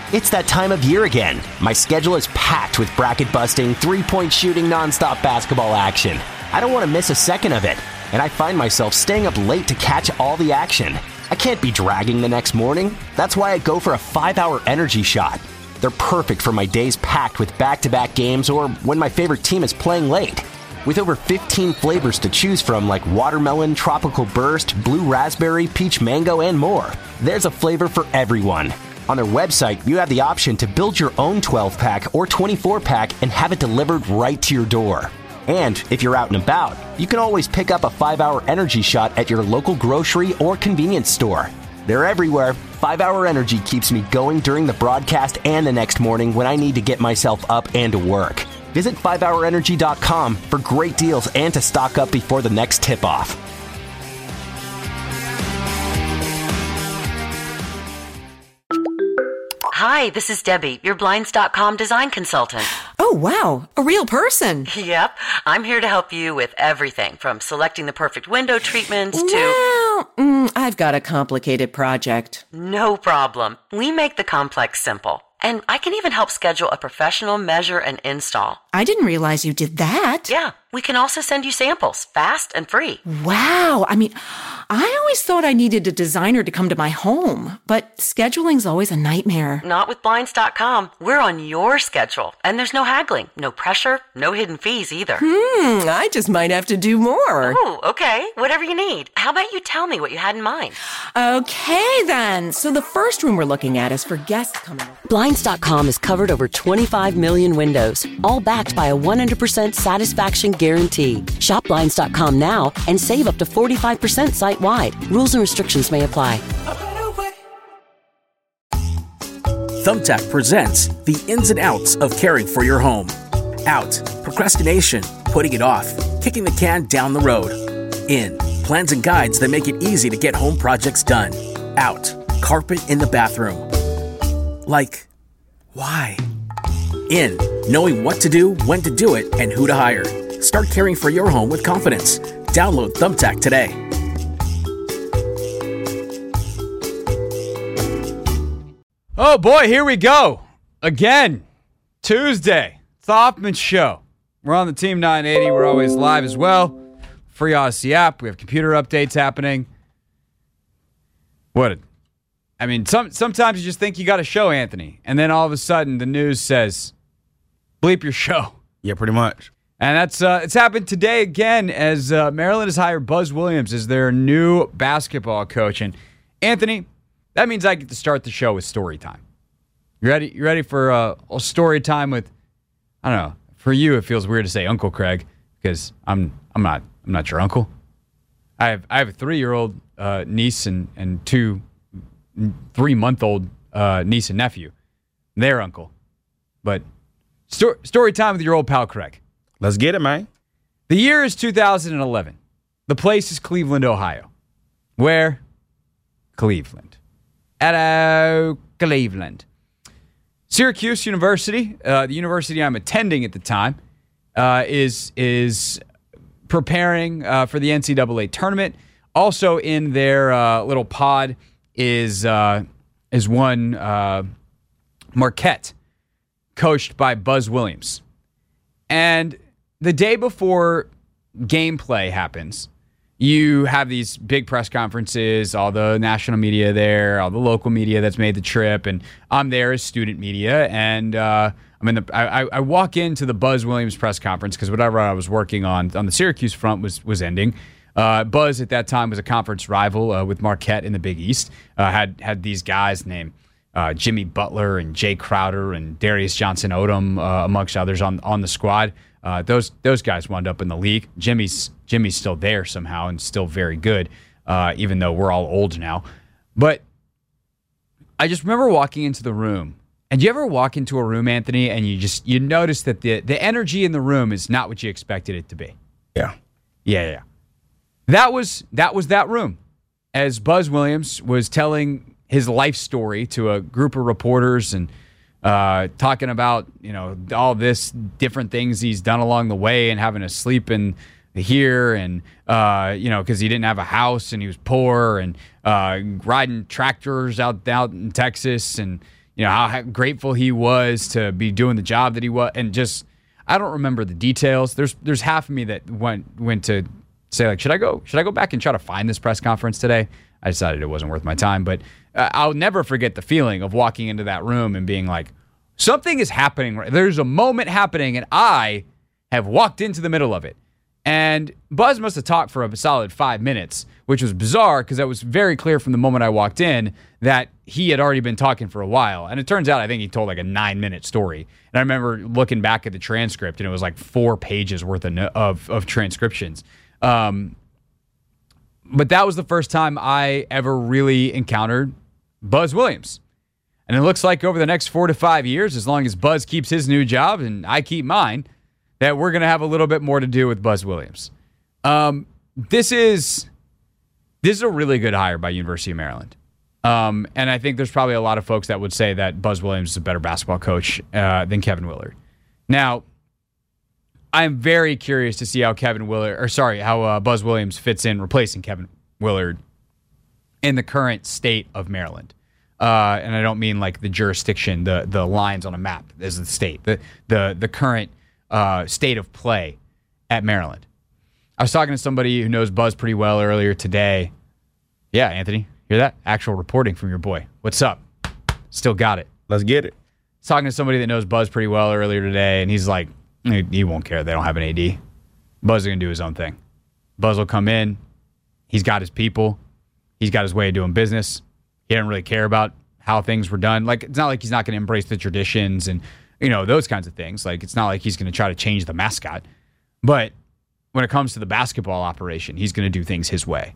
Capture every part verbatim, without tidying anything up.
It's that time of year again. My schedule is packed with bracket-busting, three-point shooting, nonstop basketball action. I don't want to miss a second of it, and I find myself staying up late to catch all the action. I can't be dragging the next morning. That's why I go for a five-hour energy shot. They're perfect for my days packed with back-to-back games or when my favorite team is playing late. With over fifteen flavors to choose from like watermelon, tropical burst, blue raspberry, peach mango, and more, there's a flavor for everyone. On their website, you have the option to build your own twelve-pack or twenty-four pack and have it delivered right to your door. And if you're out and about, you can always pick up a five-hour energy shot at your local grocery or convenience store. They're everywhere. five-hour Energy keeps me going during the broadcast and the next morning when I need to get myself up and to work. Visit five hour energy dot com for great deals and to stock up before the next tip-off. Hi, this is Debbie, your Blinds dot com design consultant. Oh, wow. A real person. Yep. I'm here to help you with everything from selecting the perfect window treatments to... Well, mm, I've got a complicated project. No problem. We make the complex simple. And I can even help schedule a professional measure and install. I didn't realize you did that. Yeah. We can also send you samples, fast and free. Wow. I mean, I always thought I needed a designer to come to my home, but scheduling's always a nightmare. Not with Blinds dot com. We're on your schedule, and there's no haggling, no pressure, no hidden fees either. Hmm, I just might have to do more. Oh, okay. Whatever you need. How about you tell me what you had in mind? Okay, then. So the first room we're looking at is for guests coming over. Blinds dot com has covered over twenty-five million windows, all backed by a one hundred percent satisfaction guarantee. Shop Blinds dot com now and save up to forty-five percent site-wide. Rules and restrictions may apply. Thumbtack presents the ins and outs of caring for your home. Out, procrastination, putting it off, kicking the can down the road. In, plans and guides that make it easy to get home projects done. Out, carpet in the bathroom. Like, why? In, knowing what to do, when to do it, and who to hire. Start caring for your home with confidence. Download Thumbtack today. Oh boy, here we go. Again, Tuesday, it's the Hoffman Show. We're on the Team nine eighty. We're always live as well. Free Odyssey app. We have computer updates happening. What? I mean, some sometimes you just think you got a show, Anthony, and then all of a sudden the news says, bleep your show. Yeah, pretty much. And that's uh, it's happened today again as uh, Maryland has hired Buzz Williams as their new basketball coach. And Anthony, that means I get to start the show with story time. You ready? You ready for uh, a story time with? I don't know. For you, it feels weird to say Uncle Craig because I'm I'm not I'm not your uncle. I have I have a three year old uh, niece and and two three month old uh, niece and nephew. Their uncle, but sto- story time with your old pal Craig. Let's get it, man. The year is two thousand eleven. The place is Cleveland, Ohio. Where? Cleveland. Hello, Cleveland. Syracuse University, uh, the university I'm attending at the time, uh, is is preparing uh, for the N C double A tournament. Also in their uh, little pod is uh, is one uh, Marquette, coached by Buzz Williams. And the day before gameplay happens, you have these big press conferences, all the national media there, all the local media that's made the trip, and I'm there as student media. And uh, I'm in the. I, I walk into the Buzz Williams press conference because whatever I was working on on the Syracuse front was was ending. Uh, Buzz at that time was a conference rival uh, with Marquette in the Big East. Uh, had had these guys named uh, Jimmy Butler and Jay Crowder and Darius Johnson Odom, uh, amongst others, on on the squad. Uh, those those guys wound up in the league. Jimmy's Jimmy's still there somehow and still very good, uh, even though we're all old now. But I just remember walking into the room. And you ever walk into a room, Anthony, and you just you notice that the the energy in the room is not what you expected it to be? Yeah. Yeah, yeah. That was that was that room. As Buzz Williams was telling his life story to a group of reporters and uh, talking about, you know, all this different things he's done along the way and having to sleep in here and, uh, you know, because he didn't have a house and he was poor and uh, riding tractors out, out in Texas and, you know, how grateful he was to be doing the job that he was, and just I don't remember the details. There's there's half of me that went went to say like, should I go should I go back and try to find this press conference today? I decided it wasn't worth my time, but uh, I'll never forget the feeling of walking into that room and being like, something is happening. There's a moment happening, and I have walked into the middle of it. And Buzz must have talked for a solid five minutes, which was bizarre because that was very clear from the moment I walked in that he had already been talking for a while. And it turns out I think he told like a nine-minute story. And I remember looking back at the transcript, and it was like four pages worth of of, of transcriptions. Um, but that was the first time I ever really encountered Buzz Williams. And it looks like over the next four to five years, as long as Buzz keeps his new job and I keep mine, that we're going to have a little bit more to do with Buzz Williams. Um, this is this is a really good hire by University of Maryland. Um, and I think there's probably a lot of folks that would say that Buzz Williams is a better basketball coach uh, than Kevin Willard. Now, I'm very curious to see how Kevin Willard, or sorry, how uh, Buzz Williams fits in replacing Kevin Willard in the current state of Maryland. Uh, and I don't mean like the jurisdiction, the the lines on a map is the state, the the the current uh, state of play at Maryland. I was talking to somebody who knows Buzz pretty well earlier today. Yeah, Anthony, hear that? Actual reporting from your boy. What's up? Still got it. Let's get it. I was talking to somebody that knows Buzz pretty well earlier today, and he's like, he, he won't care. They don't have an A D. Buzz is going to do his own thing. Buzz will come in. He's got his people. He's got his way of doing business. He didn't really care about how things were done. Like, it's not like he's not going to embrace the traditions and, you know, those kinds of things. Like, it's not like he's going to try to change the mascot. But when it comes to the basketball operation, he's going to do things his way.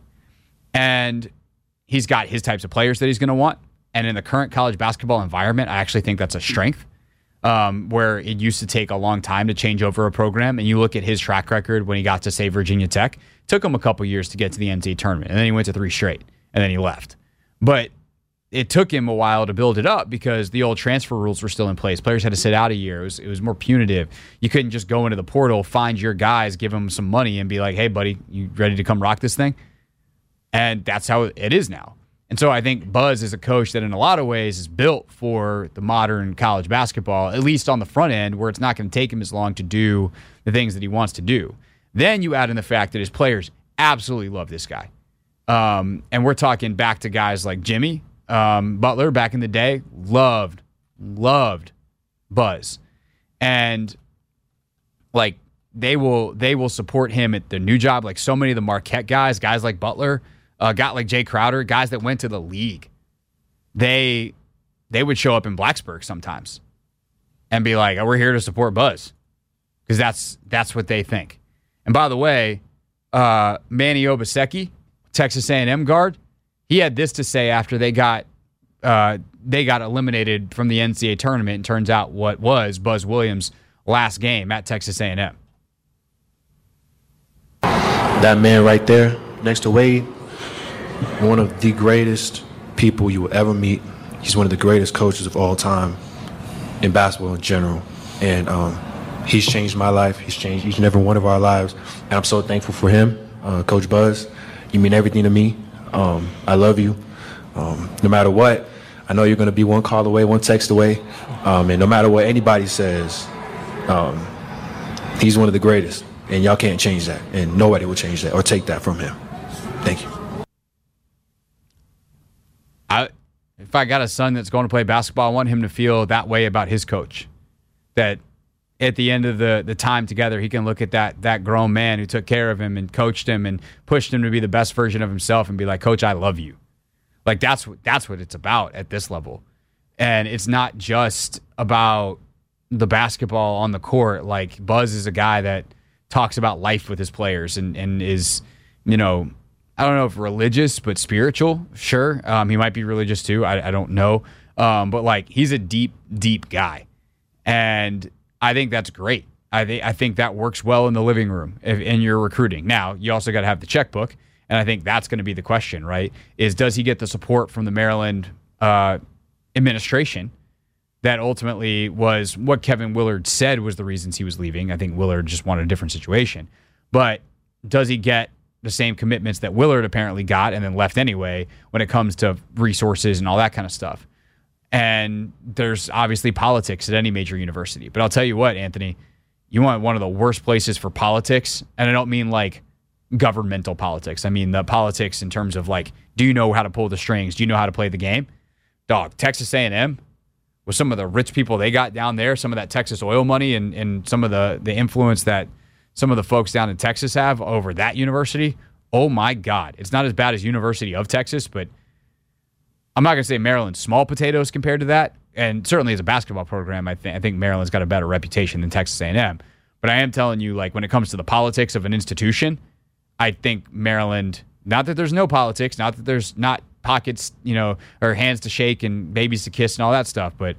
And he's got his types of players that he's going to want. And in the current college basketball environment, I actually think that's a strength, um, where it used to take a long time to change over a program. And you look at his track record when he got to, say, Virginia Tech. It took him a couple years to get to the N C double A tournament. And then he went to three straight. And then he left. But it took him a while to build it up because the old transfer rules were still in place. Players had to sit out a year. It was, it was more punitive. You couldn't just go into the portal, find your guys, give them some money, and be like, hey, buddy, you ready to come rock this thing? And that's how it is now. And so I think Buzz is a coach that in a lot of ways is built for the modern college basketball, at least on the front end, where it's not going to take him as long to do the things that he wants to do. Then you add in the fact that his players absolutely love this guy. Um, and we're talking back to guys like Jimmy um, Butler back in the day, loved, loved Buzz. And like they will they will support him at the new job. Like so many of the Marquette guys, guys like Butler, uh, got like Jay Crowder, guys that went to the league. They they would show up in Blacksburg sometimes and be like, oh, we're here to support Buzz. Because that's that's what they think. And by the way, uh, Manny Obaseki, Texas A and M guard, he had this to say after they got uh, they got eliminated from the N C double A tournament. And turns out what was Buzz Williams' last game at Texas A and M. That man right there next to Wade, one of the greatest people you will ever meet. He's one of the greatest coaches of all time in basketball in general. And um, he's changed my life. He's changed each and every one of our lives. And I'm so thankful for him, uh, Coach Buzz. You mean everything to me. Um, I love you. Um, no matter what, I know you're going to be one call away, one text away. Um, and no matter what anybody says, um, he's one of the greatest. And y'all can't change that. And nobody will change that or take that from him. Thank you. I, if I got a son that's going to play basketball, I want him to feel that way about his coach. That at the end of the, the time together, he can look at that that grown man who took care of him and coached him and pushed him to be the best version of himself and be like, Coach, I love you. Like, that's what, that's what it's about at this level. And it's not just about the basketball on the court. Like, Buzz is a guy that talks about life with his players and, and is, you know, I don't know if religious, but spiritual, sure. Um, he might be religious too. I, I don't know. Um, but, like, he's a deep, deep guy. And I think that's great. I, th- I think that works well in the living room if, in your recruiting. Now, you also got to have the checkbook, and I think that's going to be the question, right? Is does he get the support from the Maryland uh, administration that ultimately was what Kevin Willard said was the reasons he was leaving? I think Willard just wanted a different situation. But does he get the same commitments that Willard apparently got and then left anyway when it comes to resources and all that kind of stuff? And there's obviously politics at any major university. But I'll tell you what, Anthony, you want one of the worst places for politics, and I don't mean like governmental politics. I mean the politics in terms of like, do you know how to pull the strings? Do you know how to play the game? Dog, Texas A and M, with some of the rich people they got down there, some of that Texas oil money and, and some of the, the influence that some of the folks down in Texas have over that university, oh my God. It's not as bad as University of Texas, but I'm not going to say Maryland's small potatoes compared to that. And certainly as a basketball program, I, th- I think Maryland's got a better reputation than Texas A and M. But I am telling you, like, when it comes to the politics of an institution, I think Maryland, not that there's no politics, not that there's not pockets, you know, or hands to shake and babies to kiss and all that stuff, but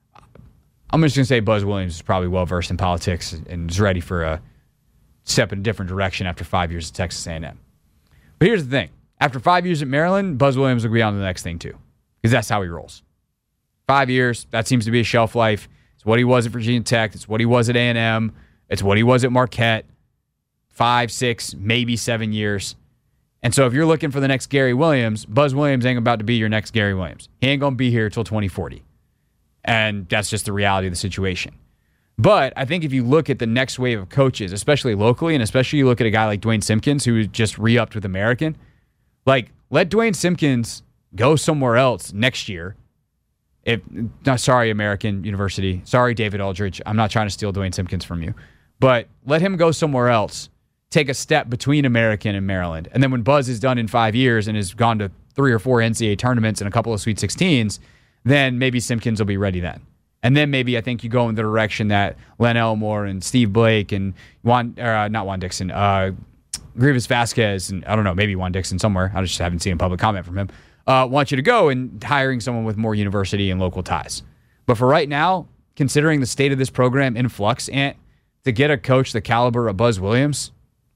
I'm just going to say Buzz Williams is probably well-versed in politics and is ready for a step in a different direction after five years at Texas A and M. But here's the thing. After five years at Maryland, Buzz Williams will be on to the next thing too, because that's how he rolls. Five years, that seems to be a shelf life. It's what he was at Virginia Tech. It's what he was at A and M. It's what he was at Marquette. Five, six, maybe seven years. And so if you're looking for the next Gary Williams, Buzz Williams ain't about to be your next Gary Williams. He ain't going to be here until twenty forty. And that's just the reality of the situation. But I think if you look at the next wave of coaches, especially locally, and especially you look at a guy like Dwayne Simpkins, who just re-upped with American, like, let Dwayne Simpkins go somewhere else next year. If no, sorry, American University. Sorry, David Aldridge. I'm not trying to steal Dwayne Simpkins from you. But let him go somewhere else, take a step between American and Maryland. And then when Buzz is done in five years and has gone to three or four N C double A tournaments and a couple of Sweet sixteens, then maybe Simpkins will be ready then. And then maybe I think you go in the direction that Len Elmore and Steve Blake and Juan, uh, not Juan Dixon, uh, Grievous Vasquez, and I don't know, maybe Juan Dixon somewhere. I just haven't seen a public comment from him. Uh, want you to go and hiring someone with more university and local ties. But for right now, considering the state of this program in flux, and to get a coach the caliber of Buzz Williams,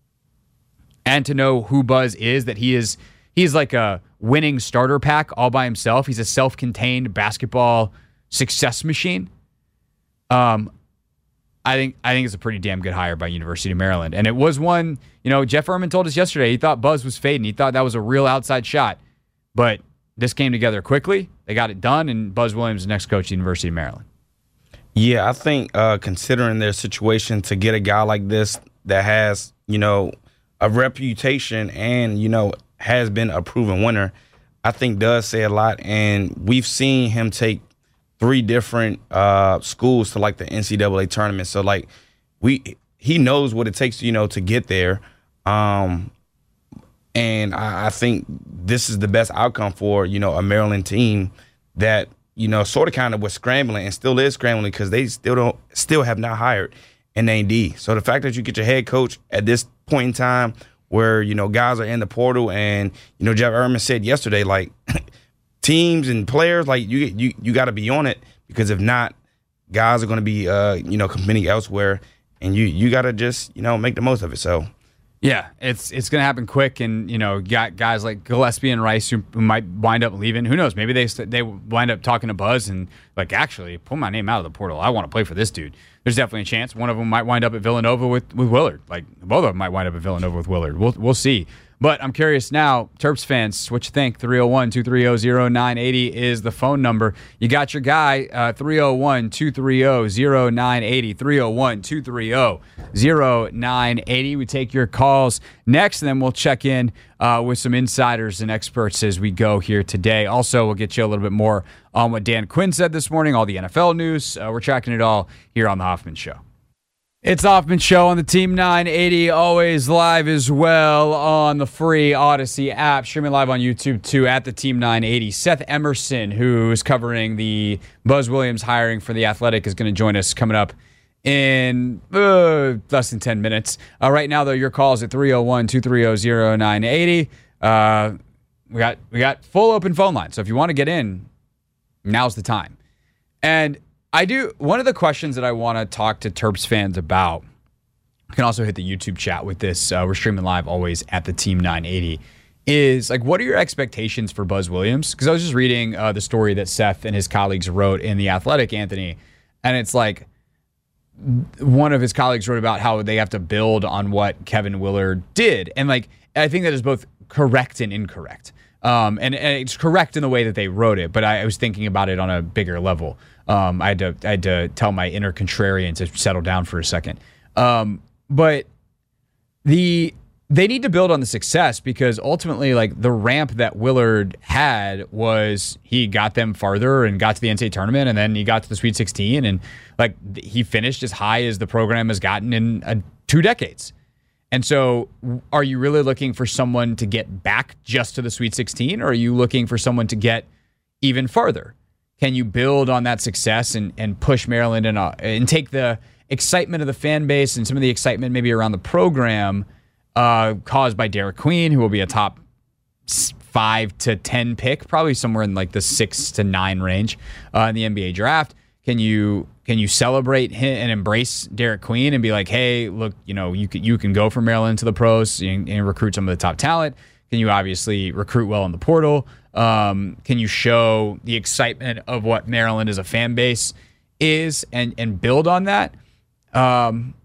and to know who Buzz is, that he is he's like a winning starter pack all by himself. He's a self-contained basketball success machine. Um, I think I think it's a pretty damn good hire by University of Maryland. And it was one, you know, Jeff Erman told us yesterday, he thought Buzz was fading. He thought that was a real outside shot. But this came together quickly. They got it done, and Buzz Williams is the next coach at the University of Maryland. Yeah, I think uh, considering their situation, to get a guy like this that has, you know, a reputation and, you know, has been a proven winner, I think does say a lot. And we've seen him take three different uh, schools to like the N C double A tournament. So like we, he knows what it takes, you know, to get there. Um, and I, I think this is the best outcome for, you know, a Maryland team that, you know, sort of kind of was scrambling and still is scrambling because they still don't, still have not hired an A D. So the fact that you get your head coach at this point in time where, you know, guys are in the portal and, you know, Jeff Erman said yesterday, like, teams and players, like, you you you got to be on it, because if not, guys are going to be, uh, you know, committing elsewhere, and you you got to just, you know, make the most of it. So, yeah, it's it's going to happen quick, and, you know, got guys like Gillespie and Rice who, who might wind up leaving. Who knows? Maybe they they wind up talking to Buzz and, like, actually, pull my name out of the portal. I want to play for this dude. There's definitely a chance. One of them might wind up at Villanova with, with Willard. Like, both of them might wind up at Villanova with Willard. We'll we'll see. But I'm curious now, Terps fans, what you think? three oh one, two three oh, oh nine eight oh is the phone number. You got your guy, uh, three oh one, two three oh, oh nine eight oh, three oh one, two three oh, oh nine eight oh. We take your calls next, and then we'll check in uh, with some insiders and experts as we go here today. Also, we'll get you a little bit more on what Dan Quinn said this morning, all the N F L news. Uh, we're tracking it all here on The Hoffman Show. It's Hoffman Show on the Team nine eighty, always live as well on the free Odyssey app. Streaming live on YouTube, too, at the Team nine eighty. Seth Emerson, who is covering the Buzz Williams hiring for The Athletic, is going to join us coming up in uh, less than ten minutes. Uh, right now, though, your call is at three oh one, two three oh, oh nine eight oh. Uh, we got, we got full open phone line, so if you want to get in, now's the time. And I do. One of the questions that I want to talk to Terps fans about, you can also hit the YouTube chat with this. Uh, we're streaming live always at the Team nine eighty. Is like, what are your expectations for Buzz Williams? Because I was just reading uh, the story that Seth and his colleagues wrote in The Athletic, Anthony, and it's like one of his colleagues wrote about how they have to build on what Kevin Willard did, and like I think that is both correct and incorrect. Um, and, and it's correct in the way that they wrote it, but I, I was thinking about it on a bigger level. Um, I had to I had to tell my inner contrarian to settle down for a second. Um, but the they need to build on the success, because ultimately, like, the ramp that Willard had was he got them farther and got to the N C double A tournament, and then he got to the Sweet sixteen, and like he finished as high as the program has gotten in uh, two decades. And so, are you really looking for someone to get back just to the Sweet sixteen, or are you looking for someone to get even farther? Can you build on that success and, and push Maryland and, uh, and take the excitement of the fan base and some of the excitement maybe around the program uh, caused by Derek Queen, who will be a top five to ten pick, probably somewhere in like the six to nine range uh, in the N B A draft? Can you can you celebrate him and embrace Derek Queen and be like, hey, look, you know, you can you can go from Maryland to the pros and, and recruit some of the top talent? Can you obviously recruit well in the portal? Um, can you show the excitement of what Maryland as a fan base is and and build on that? Um,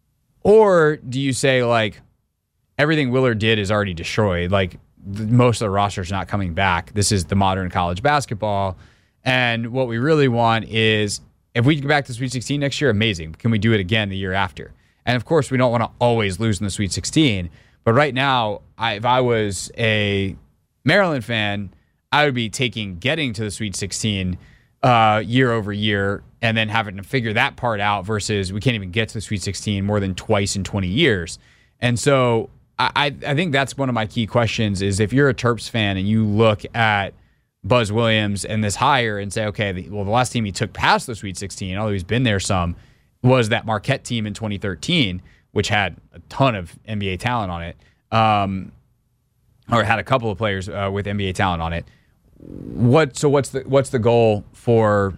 or do you say, like, everything Willard did is already destroyed? Like, the, most of the roster's not coming back. This is the modern college basketball. And what we really want is, if we get back to Sweet sixteen next year, amazing. Can we do it again the year after? And of course, we don't want to always lose in the Sweet sixteen. But right now, I, if I was a Maryland fan, I would be taking getting to the Sweet sixteen uh, year over year and then having to figure that part out versus we can't even get to the Sweet sixteen more than twice in twenty years. And so I, I think that's one of my key questions is, if you're a Terps fan and you look at Buzz Williams and this hire and say, okay, the, well, the last team he took past the Sweet sixteen, although he's been there some, was that Marquette team in twenty thirteen, which had a ton of N B A talent on it, um, or had a couple of players uh, with N B A talent on it. What so what's the what's the goal for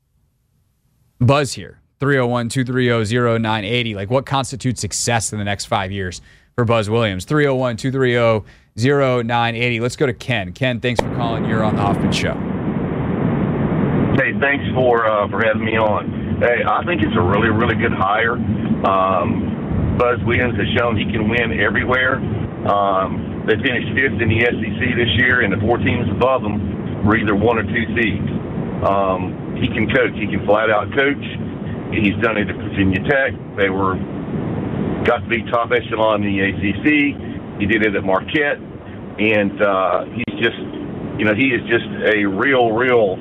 Buzz here? three oh one, two three oh, oh nine eight oh. Like, what constitutes success in the next five years for Buzz Williams? three oh one, two three oh, oh nine eight oh. Let's go to Ken. Ken, thanks for calling. You're on the Hoffman Show. Hey, thanks for uh, for having me on. Hey, I think it's a really, really good hire. Um, Buzz Williams has shown he can win everywhere. Um, they finished fifth in the S E C this year, and the four teams above them were either one or two seeds. Um, he can coach. He can flat out coach. He's done it at Virginia Tech. They were got to be top echelon in the A C C. He did it at Marquette, and uh, he's just, you know, he is just a real, real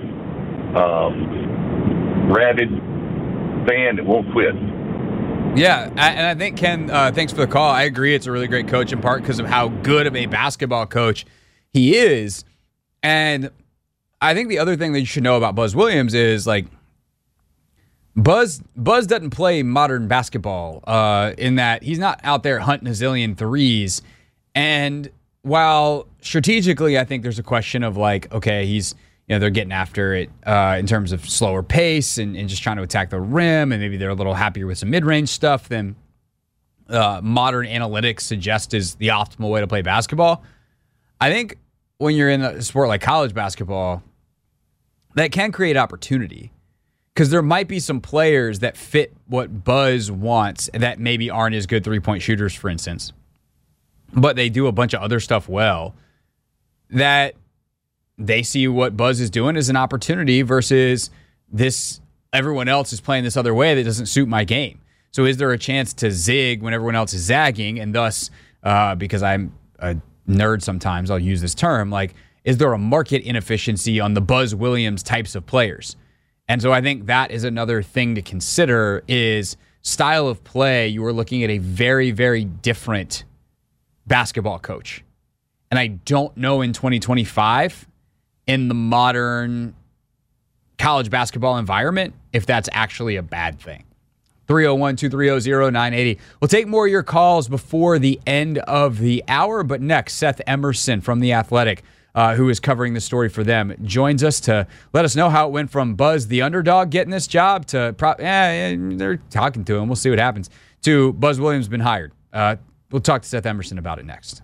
um, rabid fan that won't quit. Yeah, and I think, Ken, uh, thanks for the call. I agree it's a really great coach, in part because of how good of a basketball coach he is. And I think the other thing that you should know about Buzz Williams is, like, Buzz Buzz doesn't play modern basketball uh, in that he's not out there hunting a zillion threes. And while strategically, I think there's a question of, like, okay, he's, you know, they're getting after it uh, in terms of slower pace and, and just trying to attack the rim, and maybe they're a little happier with some mid-range stuff than uh, modern analytics suggest is the optimal way to play basketball. I think when you're in a sport like college basketball, that can create opportunity, because there might be some players that fit what Buzz wants that maybe aren't as good three-point shooters, for instance, but they do a bunch of other stuff well, that they see what Buzz is doing as an opportunity versus this, everyone else is playing this other way that doesn't suit my game. So is there a chance to zig when everyone else is zagging? And thus, uh, because I'm a nerd sometimes, I'll use this term, like, is there a market inefficiency on the Buzz Williams types of players? And so I think that is another thing to consider is style of play. You are looking at a very, very different basketball coach. And I don't know in twenty twenty-five, in the modern college basketball environment, if that's actually a bad thing. three oh one, two three oh, oh nine eight oh. We'll take more of your calls before the end of the hour, but next, Seth Emerson from The Athletic, uh, who is covering the story for them, joins us to let us know how it went from Buzz, the underdog, getting this job to, pro- eh, they're talking to him, we'll see what happens, to Buzz Williams been hired. Uh, we'll talk to Seth Emerson about it next.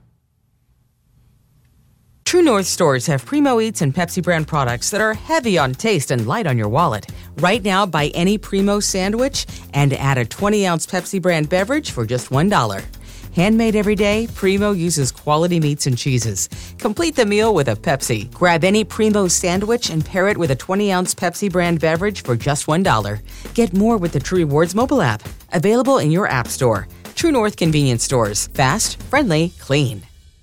True North stores have Primo Eats and Pepsi brand products that are heavy on taste and light on your wallet. Right now, buy any Primo sandwich and add a twenty ounce Pepsi brand beverage for just one dollar. Handmade every day, Primo uses quality meats and cheeses. Complete the meal with a Pepsi. Grab any Primo sandwich and pair it with a twenty-ounce Pepsi brand beverage for just one dollar. Get more with the True Rewards mobile app. Available in your app store. True North convenience stores. Fast, friendly, clean.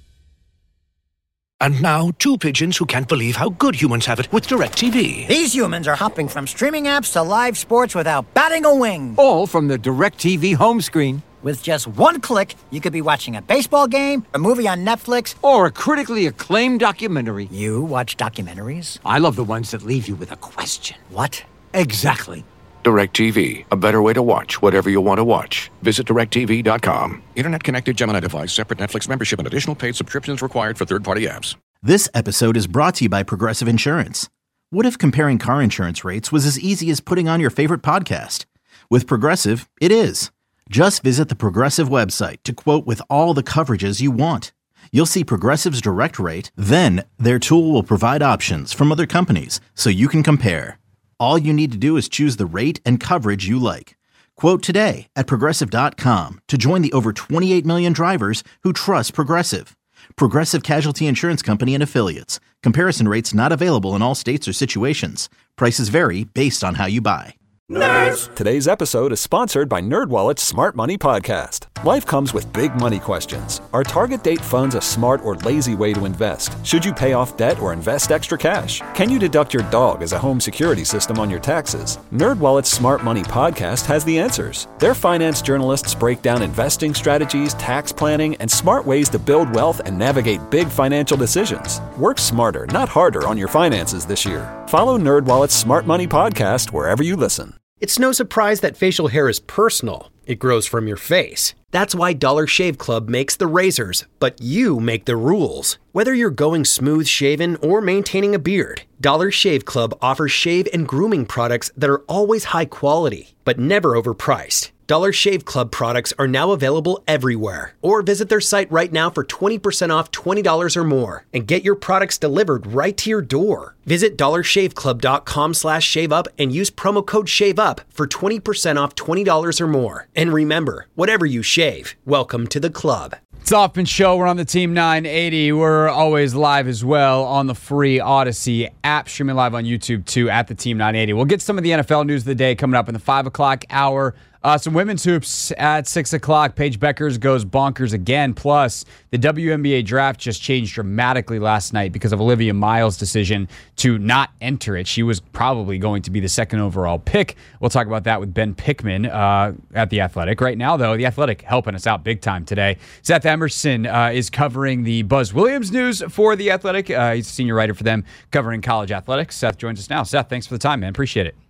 And now, two pigeons who can't believe how good humans have it with DirecTV. These humans are hopping from streaming apps to live sports without batting a wing. All from the DirecTV home screen. With just one click, you could be watching a baseball game, a movie on Netflix, or a critically acclaimed documentary. You watch documentaries? I love the ones that leave you with a question. What? Exactly. DirecTV, a better way to watch whatever you want to watch. Visit direct T V dot com. Internet-connected Gemini device, separate Netflix membership, and additional paid subscriptions required for third-party apps. This episode is brought to you by Progressive Insurance. What if comparing car insurance rates was as easy as putting on your favorite podcast? With Progressive, it is. Just visit the Progressive website to quote with all the coverages you want. You'll see Progressive's direct rate, then their tool will provide options from other companies so you can compare. All you need to do is choose the rate and coverage you like. Quote today at Progressive dot com to join the over twenty-eight million drivers who trust Progressive. Progressive Casualty Insurance Company and Affiliates. Comparison rates not available in all states or situations. Prices vary based on how you buy. Nerds! Today's episode is sponsored by NerdWallet's Smart Money Podcast. Life comes with big money questions. Are target date funds a smart or lazy way to invest? Should you pay off debt or invest extra cash? Can you deduct your dog as a home security system on your taxes? NerdWallet's Smart Money Podcast has the answers. Their finance journalists break down investing strategies, tax planning, and smart ways to build wealth and navigate big financial decisions. Work smarter, not harder on your finances this year. Follow NerdWallet's Smart Money Podcast wherever you listen. It's no surprise that facial hair is personal. It grows from your face. That's why Dollar Shave Club makes the razors, but you make the rules. Whether you're going smooth shaven or maintaining a beard, Dollar Shave Club offers shave and grooming products that are always high quality, but never overpriced. Dollar Shave Club products are now available everywhere. Or visit their site right now for twenty percent off twenty dollars or more and get your products delivered right to your door. Visit dollar shave club dot com slash shave up and use promo code SHAVEUP for twenty percent off twenty dollars or more. And remember, whatever you shave, welcome to the club. It's Hoffman Show. We're on the Team nine eighty. We're always live as well on the free Odyssey app, streaming live on YouTube too at the Team nine eighty. We'll get some of the N F L news of the day coming up in the five o'clock hour. Uh, some women's hoops at six o'clock. Paige Beckers goes bonkers again. Plus, the W N B A draft just changed dramatically last night because of Olivia Miles' decision to not enter it. She was probably going to be the second overall pick. We'll talk about that with Ben Pickman uh, at The Athletic. Right now, though, The Athletic helping us out big time today. Seth Emerson uh, is covering the Buzz Williams news for The Athletic. Uh, he's a senior writer for them covering college athletics. Seth joins us now. Seth, thanks for the time, man. Appreciate it.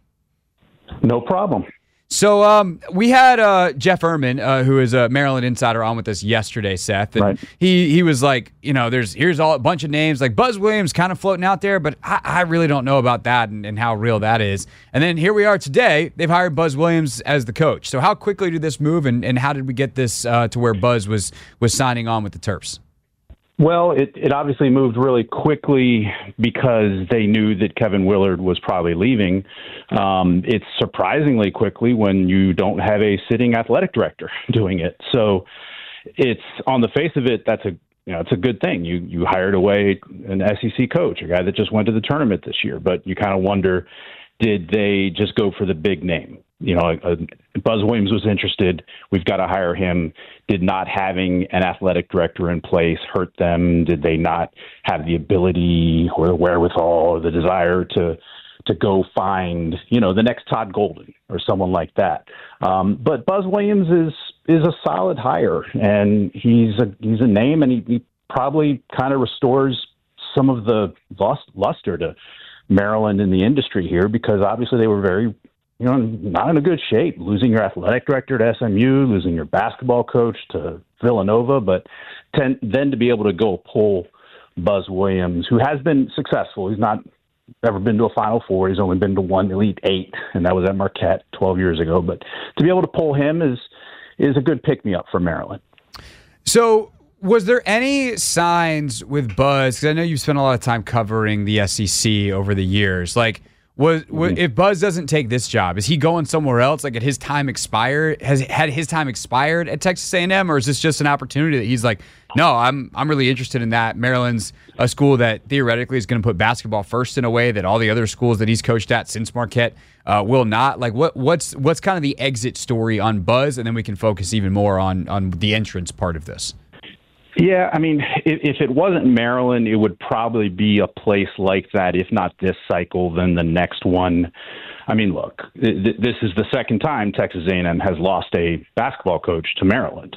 No problem. So um, we had uh, Jeff Erman, uh, who is a Maryland insider, on with us yesterday, Seth. And right. he he was like, you know, there's here's all a bunch of names like Buzz Williams kind of floating out there, but I, I really don't know about that and, and how real that is. And then here we are today. They've hired Buzz Williams as the coach. So how quickly did this move, and, and how did we get this uh, to where Buzz was was signing on with the Terps? Well, it, it obviously moved really quickly because they knew that Kevin Willard was probably leaving. Um, it's surprisingly quickly when you don't have a sitting athletic director doing it. So it's on the face of it, that's a you know it's a good thing. You you hired away an S E C coach, a guy that just went to the tournament this year. But you kind of wonder, did they just go for the big name? You know, uh, Buzz Williams was interested. We've got to hire him. Did not having an athletic director in place hurt them? Did they not have the ability or the wherewithal or the desire to to go find, you know, the next Todd Golden or someone like that? Um, but Buzz Williams is is a solid hire, and he's a he's a name, and he, he probably kind of restores some of the lust, luster to Maryland in the industry here, because obviously they were very, you know, not in a good shape, losing your athletic director to S M U, losing your basketball coach to Villanova, but ten, then to be able to go pull Buzz Williams, who has been successful. He's not ever been to a Final Four. He's only been to one Elite Eight, and that was at Marquette twelve years ago. But to be able to pull him is is a good pick-me-up for Maryland. So was there any signs with Buzz, because I know you've spent a lot of time covering the S E C over the years, like, Was, was if Buzz doesn't take this job, is he going somewhere else? Like, at his time expired, has had his time expired at Texas A and M, or is this just an opportunity that he's like, no, I'm I'm really interested in that. Maryland's a school that theoretically is going to put basketball first in a way that all the other schools that he's coached at since Marquette uh, will not. Like, what what's what's kind of the exit story on Buzz, and then we can focus even more on on the entrance part of this. Yeah, I mean, if, if it wasn't Maryland, it would probably be a place like that, if not this cycle, then the next one. I mean, look, th- this is the second time Texas A and M has lost a basketball coach to Maryland.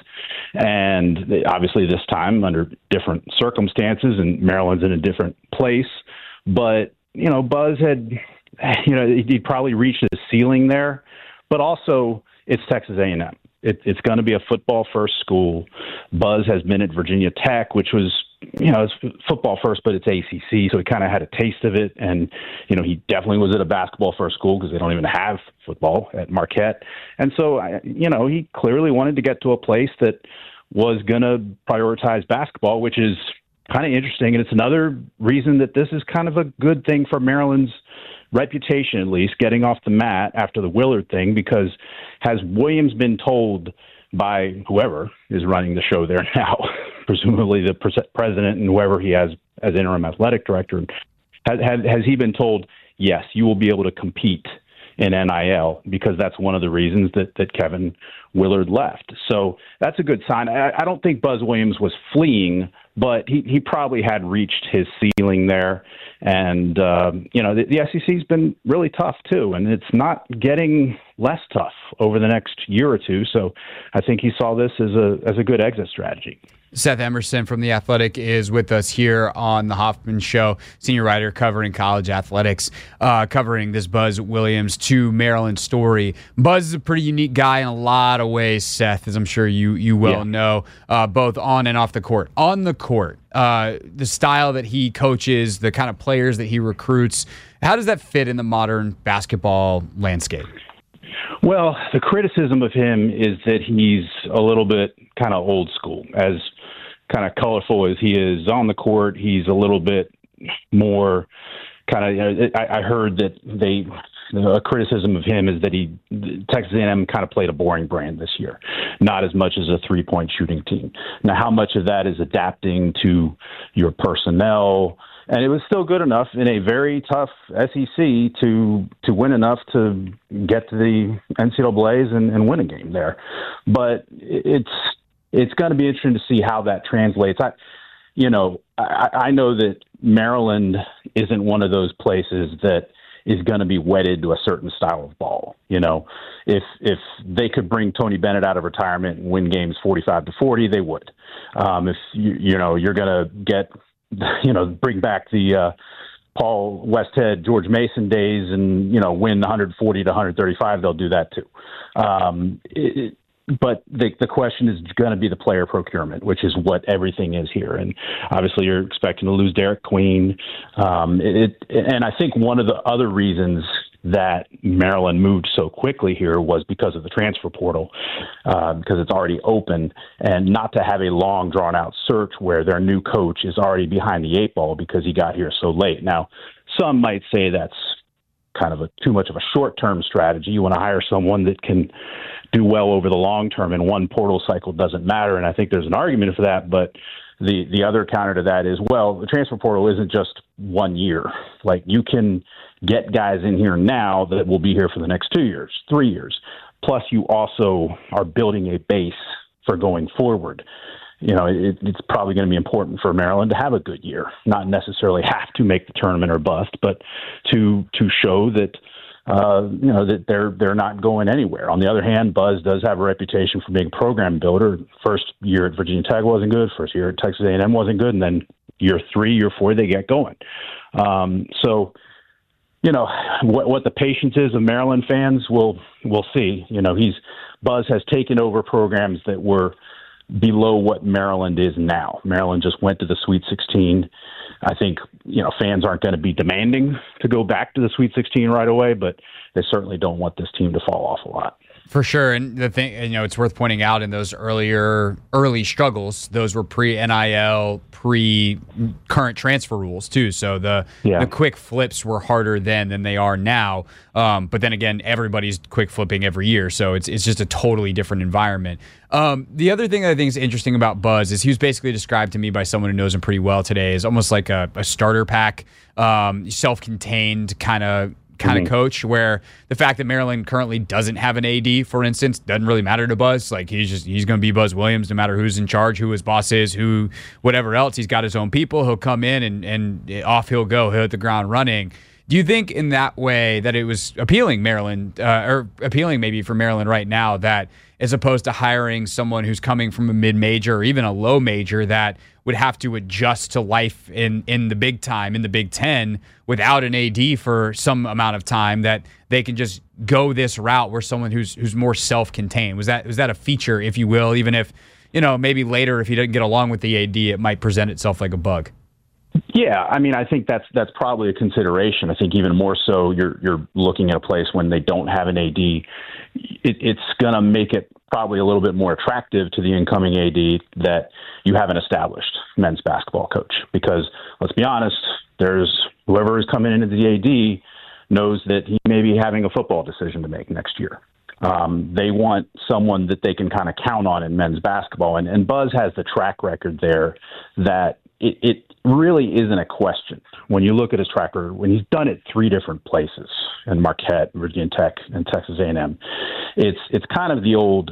And obviously this time under different circumstances, and Maryland's in a different place. But, you know, Buzz had, you know, he'd probably reached his ceiling there. But also, it's Texas A and M. It, it's going to be a football-first school. Buzz has been at Virginia Tech, which was, you know, it's football first, but it's A C C, so he kind of had a taste of it. And, you know, he definitely was at a basketball-first school because they don't even have football at Marquette. And so, you know, he clearly wanted to get to a place that was going to prioritize basketball, which is kind of interesting. And it's another reason that this is kind of a good thing for Maryland's reputation, at least, getting off the mat after the Willard thing, because has Williams been told by whoever is running the show there now, presumably the pre- president and whoever he has as interim athletic director, has, has, has he been told, yes, you will be able to compete in N I L, because that's one of the reasons that, that Kevin Willard left. So that's a good sign. I, I don't think Buzz Williams was fleeing, but he, he probably had reached his ceiling there. And, uh, you know, the, the S E C's been really tough, too, and it's not getting less tough over the next year or two. So I think he saw this as a as a good exit strategy. Seth Emerson from The Athletic is with us here on The Hoffman Show, senior writer covering college athletics, uh, covering this Buzz Williams to Maryland story. Buzz is a pretty unique guy in a lot of ways, Seth, as I'm sure you, you well yeah. know, uh, both on and off the court. On the court, uh, the style that he coaches, the kind of players that he recruits, how does that fit in the modern basketball landscape? Well, the criticism of him is that he's a little bit kind of old school. As kind of colorful as he is on the court, he's a little bit more kind of, you know, I, I heard that they, you know, a criticism of him is that he, Texas A and M kind of played a boring brand this year, not as much as a three-point shooting team. Now, how much of that is adapting to your personnel? And it was still good enough in a very tough S E C to to win enough to get to the N C double A's and, and win a game there. But it's it's going to be interesting to see how that translates. I, you know, I, I know that Maryland isn't one of those places that is going to be wedded to a certain style of ball. You know, if if they could bring Tony Bennett out of retirement and win games forty-five to forty, they would. Um, if you you know you're going to get you know, bring back the uh, Paul Westhead, George Mason days and, you know, win one forty to one thirty-five, they'll do that too. Um, it, but the, the question is going to be the player procurement, which is what everything is here. And obviously you're expecting to lose Derek Queen. Um, it, and I think one of the other reasons that Maryland moved so quickly here was because of the transfer portal, uh, because it's already open, and not to have a long, drawn-out search where their new coach is already behind the eight ball because he got here so late. Now, some might say that's kind of a too much of a short-term strategy. You want to hire someone that can do well over the long term, and one portal cycle doesn't matter, and I think there's an argument for that, but the, the other counter to that is, well, the transfer portal isn't just one year. Like, you can get guys in here now that will be here for the next two years, three years. Plus, you also are building a base for going forward. You know, it, it's probably going to be important for Maryland to have a good year, not necessarily have to make the tournament or bust, but to to show that uh, you know that they're they're not going anywhere. On the other hand, Buzz does have a reputation for being a program builder. First year at Virginia Tech wasn't good. First year at Texas A and M wasn't good, and then year three, year four, they get going. Um, so. You know, what what the patience is of Maryland fans, we'll we'll see. You know, he's Buzz has taken over programs that were below what Maryland is now. Maryland just went to the Sweet sixteen. I think, you know, fans aren't going to be demanding to go back to the Sweet sixteen right away, but they certainly don't want this team to fall off a lot. For sure. And the thing, you know, it's worth pointing out in those earlier, early struggles, those were pre-N I L, pre-current transfer rules, too. So the yeah. the quick flips were harder then than they are now. Um, but then again, everybody's quick flipping every year. So it's it's just a totally different environment. Um, the other thing that I think is interesting about Buzz is he was basically described to me by someone who knows him pretty well today as almost like a, a starter pack, um, self-contained kind of kind of mm-hmm. coach, where the fact that Maryland currently doesn't have an A D, for instance, doesn't really matter to Buzz. Like he's just he's going to be Buzz Williams no matter who's in charge, who his boss is, who whatever else. He's got his own people. He'll come in and and off he'll go. He'll hit the ground running. Do you think in that way that it was appealing Maryland uh, or appealing maybe for Maryland right now, that as opposed to hiring someone who's coming from a mid-major or even a low major that would have to adjust to life in, in the big time, in the Big Ten, without an A D for some amount of time, that they can just go this route where someone who's who's more self-contained? Was that was that a feature, if you will, even if, you know, maybe later if he doesn't get along with the A D, it might present itself like a bug? Yeah, I mean, I think that's that's probably a consideration. I think even more so, you're you're looking at a place when they don't have an A D. It, it's going to make it probably a little bit more attractive to the incoming A D that you have an established men's basketball coach. Because let's be honest, there's whoever is coming into the A D knows that he may be having a football decision to make next year. Um, they want someone that they can kind of count on in men's basketball, and, and Buzz has the track record there that it, it really isn't a question. When you look at his track record, when he's done it three different places, in Marquette, Virginia Tech, and Texas A and M, it's it's kind of the old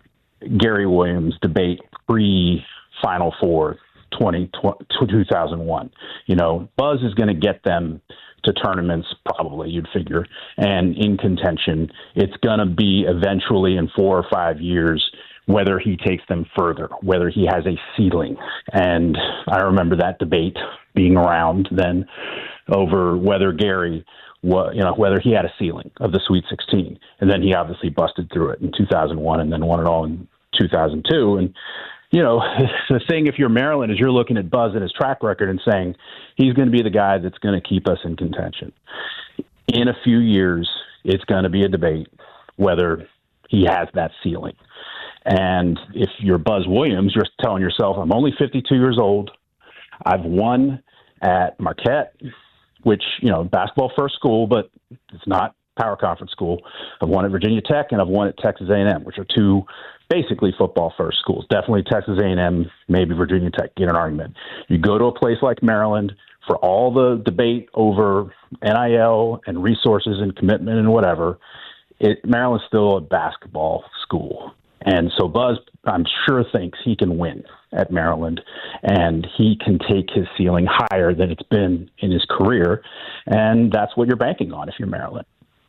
Gary Williams debate pre-Final Four two thousand one. You know, Buzz is going to get them to tournaments, probably, you'd figure, and in contention. It's going to be eventually in four or five years whether he takes them further, whether he has a ceiling. And I remember that debate being around then over whether Gary, wa- you know, whether he had a ceiling of the Sweet sixteen. And then he obviously busted through it in two thousand one and then won it all in two thousand two. And, you know, the thing, if you're Maryland, is you're looking at Buzz and his track record and saying he's going to be the guy that's going to keep us in contention. In a few years, it's going to be a debate whether he has that ceiling. And if you're Buzz Williams, you're telling yourself, I'm only fifty-two years old. I've won at Marquette, which, you know, basketball first school, but it's not power conference school. I've won at Virginia Tech, and I've won at Texas A and M, which are two basically football first schools. Definitely Texas A and M, maybe Virginia Tech, get an argument. You go to a place like Maryland, for all the debate over N I L and resources and commitment and whatever, it, Maryland's still a basketball school. And so Buzz, I'm sure, thinks he can win at Maryland, and he can take his ceiling higher than it's been in his career, and that's what you're banking on if you're Maryland.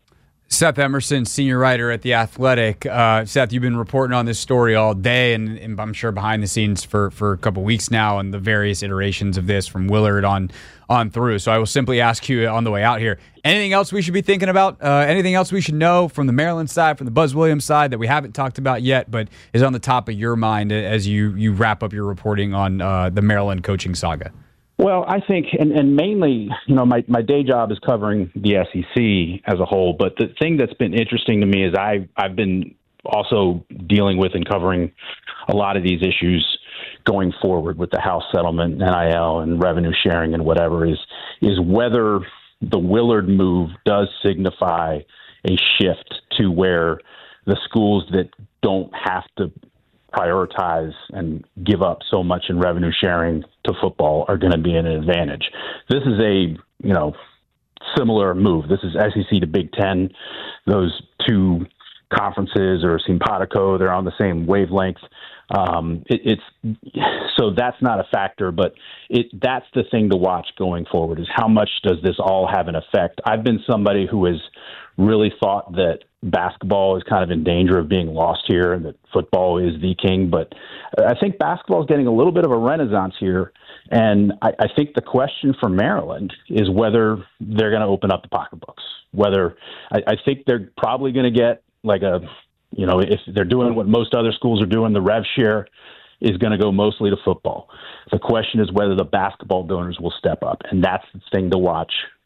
Seth Emerson, senior writer at The Athletic. Uh, Seth, you've been reporting on this story all day, and, and I'm sure behind the scenes for, for a couple weeks now, and the various iterations of this from Willard on on through. So I will simply ask you on the way out here, anything else we should be thinking about? Uh, anything else we should know from the Maryland side, from the Buzz Williams side that we haven't talked about yet, but is on the top of your mind as you, you wrap up your reporting on uh, the Maryland coaching saga? Well, I think, and, and mainly, you know, my, my day job is covering the S E C as a whole. But the thing that's been interesting to me is I've, I've been also dealing with and covering a lot of these issues going forward with the House settlement, N I L, and revenue sharing and whatever, is is whether the Willard move does signify a shift to where the schools that don't have to prioritize and give up so much in revenue sharing to football are going to be in an advantage. This is a, you know, similar move. This is S E C to Big Ten. Those two conferences are simpatico. They're on the same wavelength. Um, it, it's so that's not a factor, but it that's the thing to watch going forward is how much does this all have an effect? I've been somebody who has really thought that basketball is kind of in danger of being lost here and that football is the king, but I think basketball is getting a little bit of a renaissance here. And I, I think the question for Maryland is whether they're going to open up the pocketbooks, whether I, I think they're probably going to get like a, you know, if they're doing what most other schools are doing, the rev share is going to go mostly to football. The question is whether the basketball donors will step up, and that's the thing to watch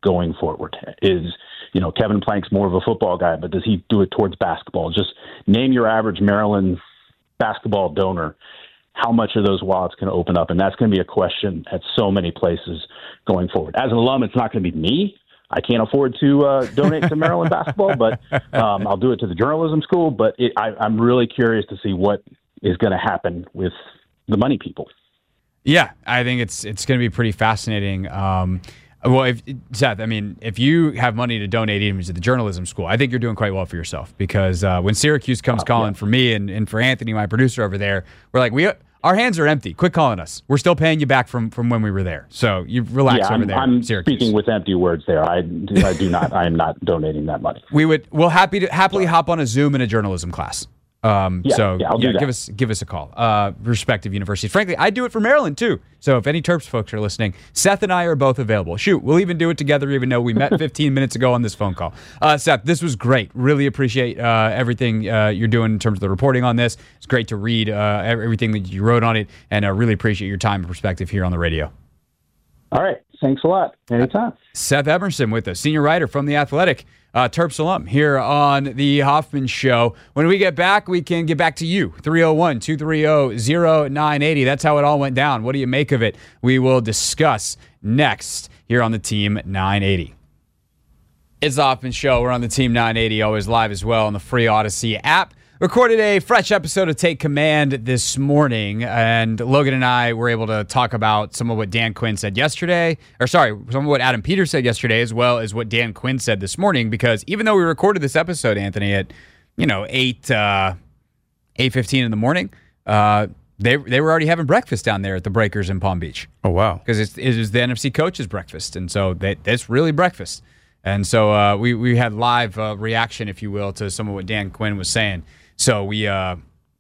going forward? Is, you know, Kevin Plank's more of a football guy, but does he do it towards basketball? Just name your average Maryland basketball donor. How much of those wallets can open up? And that's going to be a question at so many places going forward. As an alum, it's not going to be me. I can't afford to uh, donate to Maryland basketball, but um, I'll do it to the journalism school. But it, I, I'm really curious to see what is going to happen with the money people. Yeah, I think it's it's going to be pretty fascinating. Um, well, if, Seth, I mean, if you have money to donate even to the journalism school, I think you're doing quite well for yourself, because uh, when Syracuse comes oh, calling yeah. for me and, and for Anthony, my producer over there, we're like, we our hands are empty. Quit calling us. We're still paying you back from, from when we were there. So you relax yeah, over I'm, there. I'm Syracuse. Speaking with empty words there. I, I do not. I am not donating that money. We would. We'll happy to happily hop on a Zoom in a journalism class. Um, yeah, so yeah, I'll yeah, do that. give us give us a call. Uh, respective universities. Frankly, I do it for Maryland too. So if any Terps folks are listening, Seth and I are both available. Shoot, we'll even do it together, even though we met fifteen minutes ago on this phone call. Uh, Seth, this was great. Really appreciate uh, everything uh, you're doing in terms of the reporting on this. It's great to read uh, everything that you wrote on it, and uh, really appreciate your time and perspective here on the radio. All right, thanks a lot. Anytime. Seth Emerson with us, senior writer from The Athletic. Uh, Terps alum here on the Hoffman Show. When we get back, we can get back to you. three oh one, two three oh, oh nine eight oh. That's how it all went down. What do you make of it? We will discuss next here on the Team nine eighty. It's the Hoffman Show. We're on the Team nine eighty, always live as well on the free Odyssey app. Recorded a fresh episode of Take Command this morning, and Logan and I were able to talk about some of what Dan Quinn said yesterday, or sorry, some of what Adam Peters said yesterday, as well as what Dan Quinn said this morning, because even though we recorded this episode, Anthony, at, you know, eight, uh, eight fifteen in the morning, uh, they they were already having breakfast down there at the Breakers in Palm Beach. Oh, wow. Because it was the N F C coaches' breakfast, and so they, that's really breakfast. And so uh, we, we had live uh, reaction, if you will, to some of what Dan Quinn was saying. So we uh,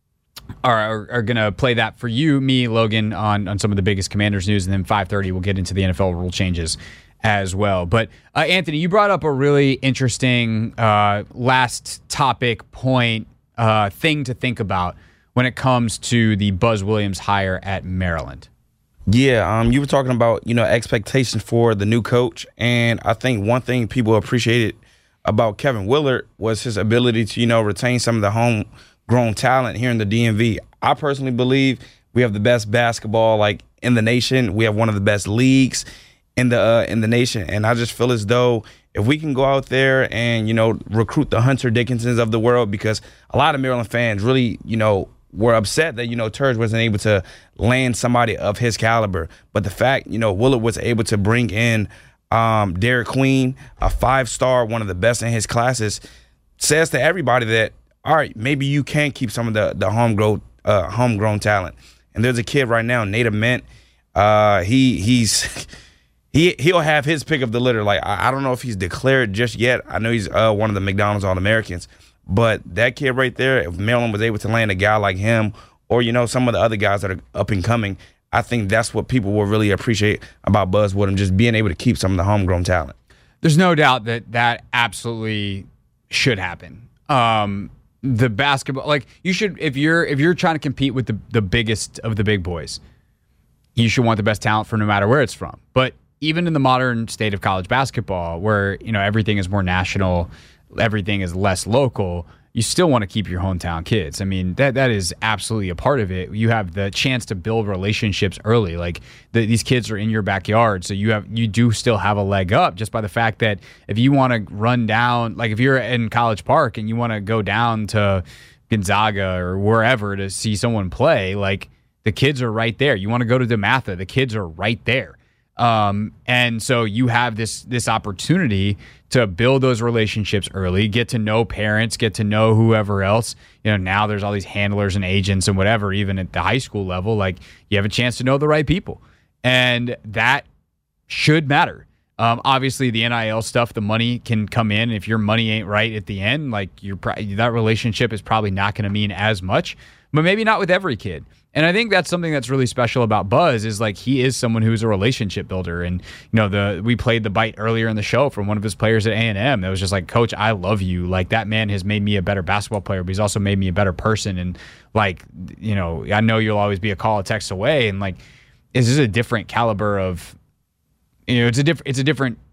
are, are, are going to play that for you, me, Logan, on, on some of the biggest Commanders news, and then five thirty we'll get into the N F L rule changes as well. But, uh, Anthony, you brought up a really interesting uh, last topic point uh, thing to think about when it comes to the Buzz Williams hire at Maryland. Yeah, um, you were talking about, you know, expectations for the new coach, and I think one thing people appreciated about Kevin Willard was his ability to, you know, retain some of the homegrown talent here in the D M V. I personally believe we have the best basketball, like, in the nation. We have one of the best leagues in the uh, in the nation, and I just feel as though if we can go out there and, you know, recruit the Hunter Dickinsons of the world, because a lot of Maryland fans really, you know, were upset that, you know, Terps wasn't able to land somebody of his caliber. But the fact, you know, Willard was able to bring in Um, Derek Queen, a five-star, one of the best in his classes, says to everybody that, all right, maybe you can keep some of the the homegrown uh, homegrown talent. And there's a kid right now, Nate Ament. Uh, he he's he he'll have his pick of the litter. Like I, I don't know if he's declared just yet. I know he's uh, one of the McDonald's All-Americans, but that kid right there, if Maryland was able to land a guy like him, or you know some of the other guys that are up and coming, I think that's what people will really appreciate about Buzz Woodham, just being able to keep some of the homegrown talent. There's no doubt that that absolutely should happen. Um, the basketball, like you should, if you're if you're trying to compete with the the biggest of the big boys, you should want the best talent for no matter where it's from. But even in the modern state of college basketball, where you know everything is more national, everything is less local, you still want to keep your hometown kids. I mean, that that is absolutely a part of it. You have the chance to build relationships early. Like the, these kids are in your backyard, so you have you do still have a leg up just by the fact that if you want to run down, like if you're in College Park and you want to go down to Gonzaga or wherever to see someone play, like the kids are right there. You want to go to DeMatha, the kids are right there. Um, and so you have this this opportunity to build those relationships early, get to know parents, get to know whoever else. You know, now there's all these handlers and agents and whatever, even at the high school level. Like, you have a chance to know the right people. And that should matter. Um, obviously, the N I L stuff, the money can come in. If your money ain't right at the end, like you're pro- that relationship is probably not going to mean as much, but maybe not with every kid. And I think that's something that's really special about Buzz is like he is someone who's a relationship builder. And, you know, the we played the bite earlier in the show from one of his players at A and M that was just like, Coach, I love you. Like, that man has made me a better basketball player, but he's also made me a better person. And, like, you know, I know you'll always be a call, a text away. And, like, this is a different caliber of, you know, it's a different it's a different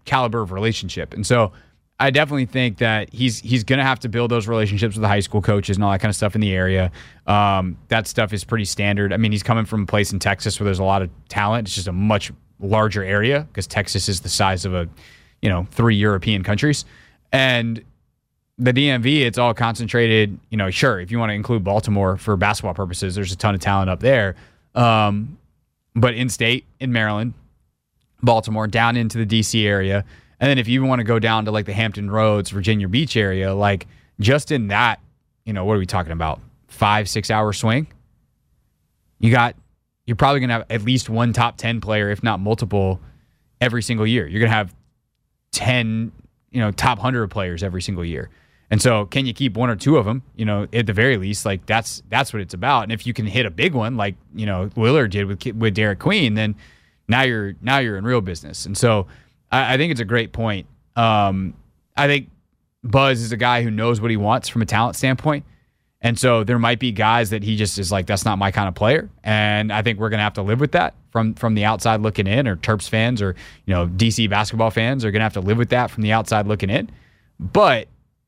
caliber of relationship. And so I definitely think that he's he's going to have to build those relationships with the high school coaches and all that kind of stuff in the area. Um, that stuff is pretty standard. I mean, he's coming from a place in Texas where there's a lot of talent. It's just a much larger area because Texas is the size of a, you know, three European countries. And the D M V, it's all concentrated, you know, sure, if you want to include Baltimore for basketball purposes, there's a ton of talent up there. Um, but in-state, in Maryland, Baltimore, down into the D C area, and then if you want to go down to like the Hampton Roads, Virginia Beach area, like just in that, you know, what are we talking about? Five, six hour swing? You got, you're probably going to have at least one top ten player, if not multiple, every single year. You're going to have ten, you know, top one hundred players every single year. And so can you keep one or two of them, you know, at the very least? Like that's that's what it's about. And if you can hit a big one like, you know, Willard did with with Derek Queen, then now you're now you're in real business. And so I, I think it's a great point. Um, I think Buzz is a guy who knows what he wants from a talent standpoint. And so there might be guys that he just is like, that's not my kind of player. And I think we're going to have to live with that from, from the outside looking in, or Terps fans or, you know, D C basketball fans are going to have to live with that from the outside looking in. But,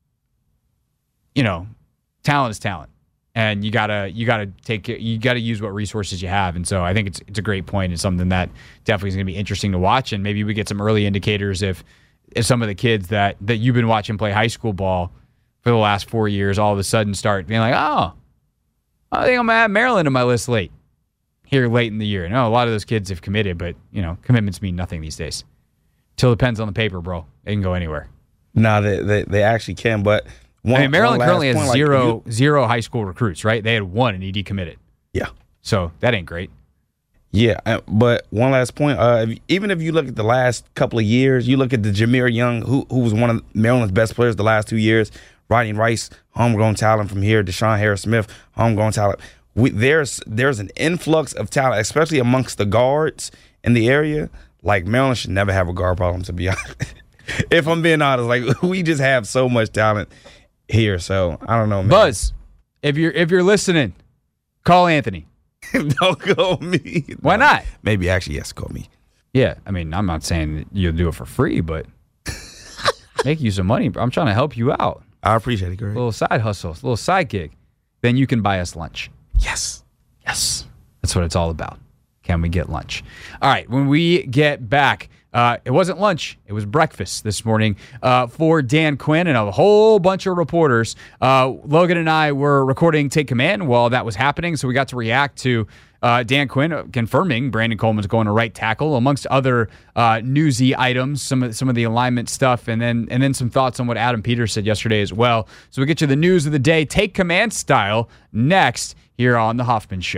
you know, talent is talent. And you gotta you gotta take you gotta use what resources you have, and so I think it's it's a great point. It's something that definitely is going to be interesting to watch, and maybe we get some early indicators if if some of the kids that that you've been watching play high school ball for the last four years all of a sudden start being like, oh, I think I'm gonna add Maryland to my list late here late in the year. No, a lot of those kids have committed, but you know, commitments mean nothing these days. Till it depends on the paper, bro. They can go anywhere. No, they they, they actually can, but. One, I mean, Maryland currently has point, zero like, you, zero high school recruits, right? They had one and he decommitted. Yeah. So that ain't great. Yeah, but one last point. Uh, if, even if you look at the last couple of years, you look at the Jameer Young, who who was one of Maryland's best players the last two years. Rodney Rice, homegrown talent from here. Deshaun Harris-Smith, homegrown talent. We, there's there's an influx of talent, especially amongst the guards in the area. Like Maryland should never have a guard problem, to be honest. If I'm being honest, like we just have so much talent here, so I don't know, man. Buzz, if you're if you're listening, call Anthony. Don't call me. Why no. not? Maybe actually yes, call me. Yeah, I mean, I'm not saying that you'll do it for free, but make you some money. I'm trying to help you out. I appreciate it, Greg. A little side hustle, a little side gig. Then you can buy us lunch. Yes, yes, that's what it's all about. Can we get lunch? All right, when we get back. Uh, it wasn't lunch. It was breakfast this morning uh, for Dan Quinn and a whole bunch of reporters. Uh, Logan and I were recording Take Command while that was happening, so we got to react to uh, Dan Quinn confirming Brandon Coleman's going to right tackle, amongst other uh, newsy items, some of some of the alignment stuff, and then and then some thoughts on what Adam Peters said yesterday as well. So we'll get you the news of the day, Take Command style, next here on The Hoffman Show.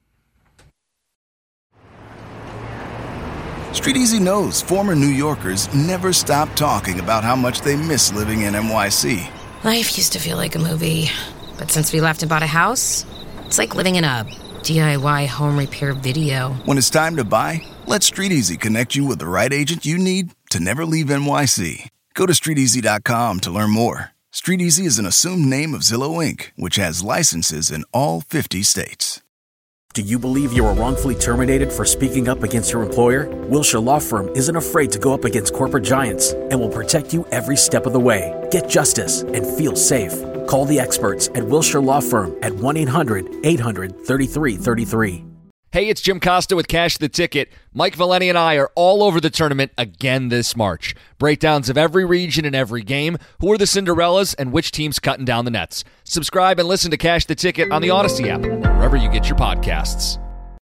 Street Easy knows former New Yorkers never stop talking about how much they miss living in N Y C. Life used to feel like a movie, but since we left and bought a house, it's like living in a D I Y home repair video. When it's time to buy, let Street Easy connect you with the right agent you need to never leave N Y C. Go to street easy dot com to learn more. Street Easy is an assumed name of Zillow Incorporated, which has licenses in all fifty states. Do you believe you were wrongfully terminated for speaking up against your employer? Wilshire Law Firm isn't afraid to go up against corporate giants and will protect you every step of the way. Get justice and feel safe. Call the experts at Wilshire Law Firm at one eight hundred eight hundred thirty-three thirty-three. Hey, it's Jim Costa with Cash the Ticket. Mike Valeni and I are all over the tournament again this March. Breakdowns of every region and every game, who are the Cinderellas, and which team's cutting down the nets. Subscribe and listen to Cash the Ticket on the Odyssey app, wherever you get your podcasts.